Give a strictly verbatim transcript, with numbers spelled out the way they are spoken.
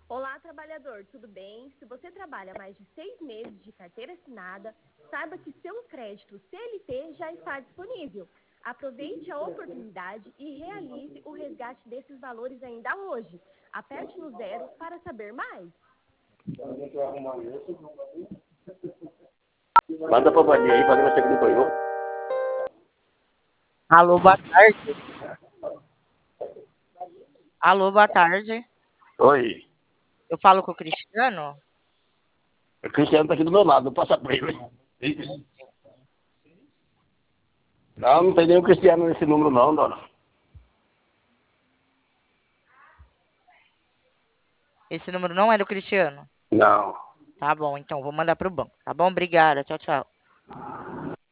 Olá, trabalhador, tudo bem? Se você trabalha mais de seis meses de carteira assinada, saiba que seu crédito C L T já está disponível. Aproveite a oportunidade e realize o resgate desses valores ainda hoje. Aperte no zero para saber mais. Manda pra Vaninha aí, Vaninha vai ter que ir no banheiro. Alô, boa tarde. Alô, boa tarde. Oi. Eu falo com o Cristiano? O Cristiano tá aqui do meu lado, não passa pra ele. Isso. Não, não tem nenhum Cristiano nesse número não, dona. Esse número não é do Cristiano? Não. Tá bom, então vou mandar pro banco. Tá bom? Obrigada. Tchau, tchau.